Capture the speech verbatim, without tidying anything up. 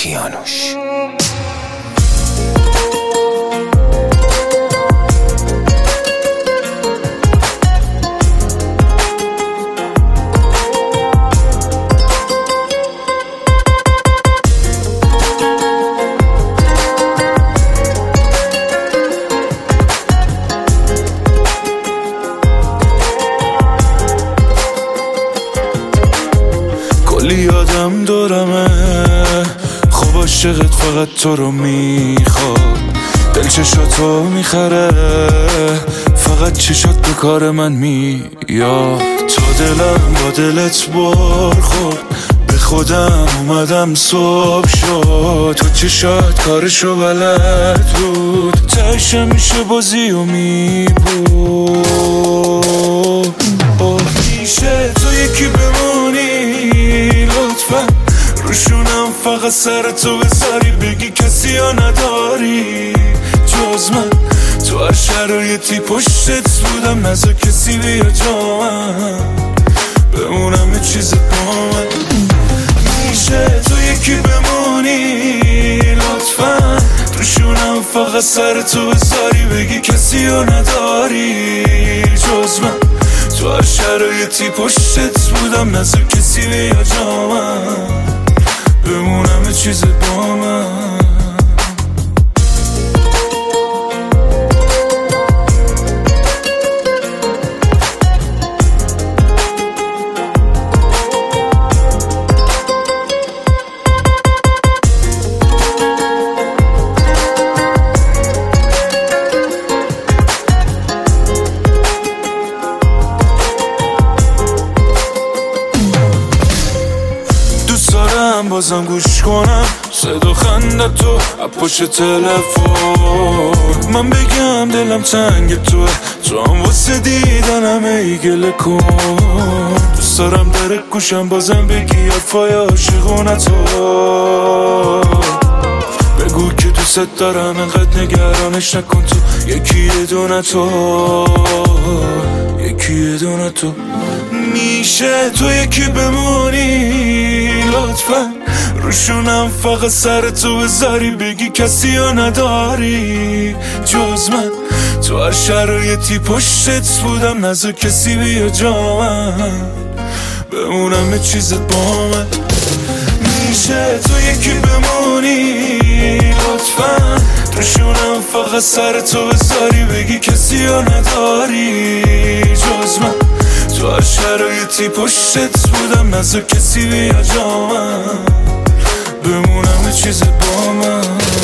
کیانوش. کلی یادم دورمه خوب عاشقت فقط تو رو میخواد، دل چشاتو میخره فقط چشات به کار من میاد. تا دلم با دلت بار خورد به خودم اومدم صبح شد، تو چشات کارشو بلد بود تهش میشه بازی و میبود. میشه تو یکی بمونی لطفا روشونم فقط سر تو بذاری بگی کسی ها نداری جز من، تو هر شرایطی پشتت بودم نزا کسی بیا جا من بمونم یه چیز با من. میشه تو یکی بمونی لطفا روشونم فقط سر تو بذاری بگی کسی ها نداری جز من، تو هر شرایطی پشتت بودم نزا کسی بیا جا من بمونم یه چیز با من. دارم بازم گوش کنم صدا خنده تو پشت تلفن، من بگم دلم تنگ توه تو هم واسه دیدنم ای گله کن. دوست دارم در گوشم بازم بگی حرفای عاشقونه تو، بگو که دوست دارم انقدر نگرانش نکن تو یکی یه دونه تو یکی یه دونه تو. میشه تو یکی بمونی لطفا روشونم فقط سر تو بذاری بگی کسی ها نداری جز من، تو هر شرایطی پشتت بودم نزا کسی بیا جا من بمونم یه چیزت با من. میشه تو یکی بمونی لطفا روشونم فقط سر تو بذاری بگی کسی ها نداری جز من، تو هر شرایطی پشتت بودم نزا کسی بیا جا من بمونم یه چیز با من.